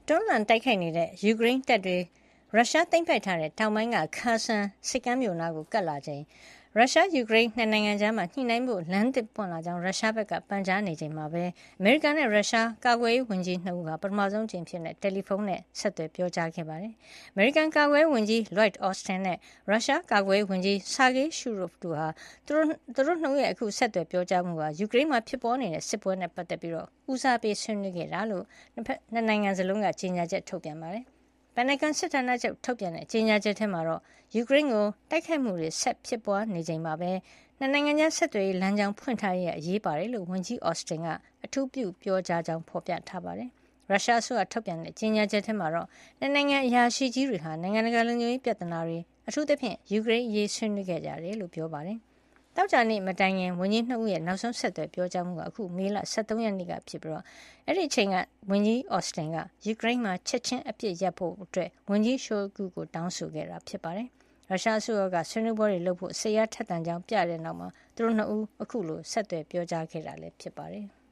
တွန်းလှန်တိုက်ခိုက်နေတဲ့ယူကရိန်းတပ်တွေရုရှားသိမ်းပိုက်ထားတဲ့တောင်ပိုင်းကခါဆန်စစ်ကမ်းမြို့နားကိုကပ်လာချိန်ရုရှားယူကရိန်းနှစ်နိုင်ငံကြားမှာညှိနှိုင်းဖို့လမ်းသစ်ပွင့်လာကြောင်းရုရှားဘက်ကပန်ကြားနေချိန်မှာပဲအမေရိကန်နဲ့ရုရှားကာကွယ်ရေးဝန်ကြီး2ဦးဟာပထမဆုံးအကြိမ်ဖြစ်တဲ့တယ်လီဖုန်းနဲ့ဆက်သွယ်ပြောကြားခဲ့ပါတယ်။အမေရိကန်ကာကွယ်ရေးဝန်ကြီး Lloyd Austin နဲ့ရုရှားကာကွယ်ရေးဝန်ကြီး Sergei Shoigu တို့ဟာသူတို့2ဦးရဲ့အခုဆက်သွယ်ပြောကြားမှုဟာယူကရိန်းမှာဖြစ်ပေါ်နေတဲ့စစ်ပွဲနဲ့ပတ်သက်ပြီးဦးစားပေးဆွေးနွေးခဲ့တာလို့နှစ်နိုင်ငံစလုံးကကြေညာချက်ထုတ်ပြန်ပါတယ်။ပန်နကန်စစ်ဌာနချုပ်ထုတ်ပြန်တဲ့ကြေညာချက်ထဲမှာတော့ယူကရိန်းကိုတိုက်ခိုက်မှုတွေဆက်ဖြစ်ပွားနေချိန်မှာပဲနှစ်နိုင်ငံကြားဆက်သွယ်ရေးလမ်းကြောင်းဖွင့်ထားရေးအရေးပါတယ်လို့ဝန်ကြီးအော့စတင်ကအထူးပြုပြောကြားကြောင်းဖော်ပြထားပါတယ်။ရုရှားအစိုးရထုတ်ပြန်တဲ့ကြေညာချက်ထဲမှာတော့နှစ်နိုင်ငံအရာရှိကြီးတွေဟာနိုင်ငံတကာလုံခြုံရေးပြဿနာတွေအထူးသဖြင့်ယူကရိန်းအရေးဆွေးနွေးခဲ့ကြတယ်လို့ပြောပါတယ်။တောက်ကြနေ့မတိုင်ခင်ဝန်ကြီး2ဦးရဲ့နောက်ဆုံးဆက်သွယ်ပြောကြားမှုကအခုမေလ23ရက်နေ့ကဖြစ်ပြီးအဲ့ဒီအချိန်ကဝန်ကြီးအော့စတင်ကယူကရိန်းမှာချက်ချင်းအပြစ်ရပ်ဖို့အတွက်ဝန်ကြီးရှိုဂူကိုတောင်းဆိုခဲ့တာဖြစ်ပါတယ်။ရုရှားအစိုးရကဆွေးနွေးပွဲတွေလုပ်ဖို့စိတ်အားထက်သန်ကြောင်းပြတဲ့နောက်မှာသူတို့2ဦးအခုလိုဆက်သွယ်ပြောကြားခဲ့တာလည်းဖြစ်ပါတယ်။